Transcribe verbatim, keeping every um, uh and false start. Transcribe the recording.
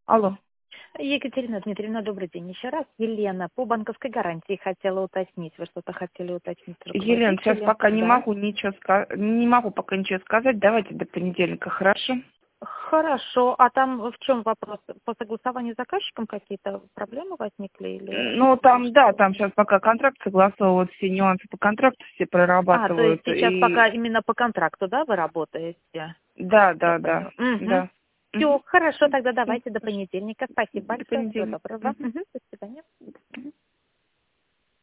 Алло. Екатерина Дмитриевна, добрый день еще раз. Елена, по банковской гарантии хотела уточнить. Вы что-то хотели уточнить? Елена, сейчас пока не Да. могу ничего сказать, не могу пока ничего сказать. Давайте до понедельника, хорошо? Хорошо. А там в чем вопрос? По согласованию с заказчиком какие-то проблемы возникли? Или... Ну, там, да, там сейчас пока контракт согласовывают, все нюансы по контракту все А, то есть прорабатывают. сейчас И... пока именно по контракту, да, вы работаете? Да, Я да, да, поняла. Угу. да. Все, Угу. хорошо, тогда давайте до понедельника. Спасибо До большое. Всего понедельника. доброго. Мгм. Мгм. До свидания.